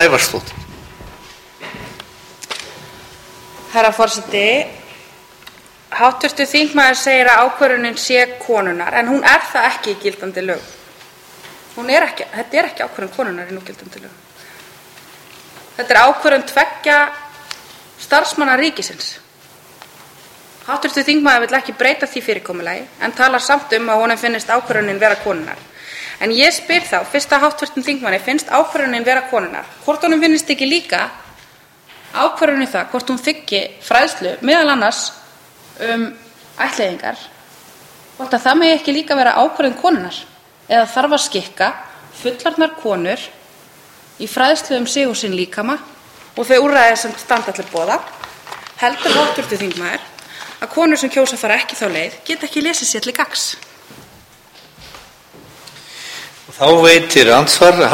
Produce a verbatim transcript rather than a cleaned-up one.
Ævarsdóttir. Herra forseti, háttvirtur þingmaður segir að ákvörðunin sé konunnar, en hún er það ekki í gildandi lögum. Hún er ekki, þetta er ekki ákvörðun konunnar í núgildandi lögum. Þetta er ákvörðun tveggja starfsmanna ríkisins. Háttvirtur þingmaður vill ekki breyta því fyrirkomulagi, en talar samt um að honum finnist ákvörðunin vera konunnar. En ég spyr þá, fyrst að háttvirtum þingmanni finnst ákvörðunin vera konunnar, hvort honum finnist ekki líka ákvörðunin það hvort hún þiggi fræðslu meðal annars um ættleiðingar, hvort að það megi ekki líka vera ákvörðun konunnar, eða þarf að skikka fullorðnar konur í fræðslu um sig og sinn líkama og þau úrræði sem standa til boða. Heldur háttvirtur þingmaður að konur sem kjósa fara ekki þá leið geta ekki lesið sér til gagns? Þá veitir andsvar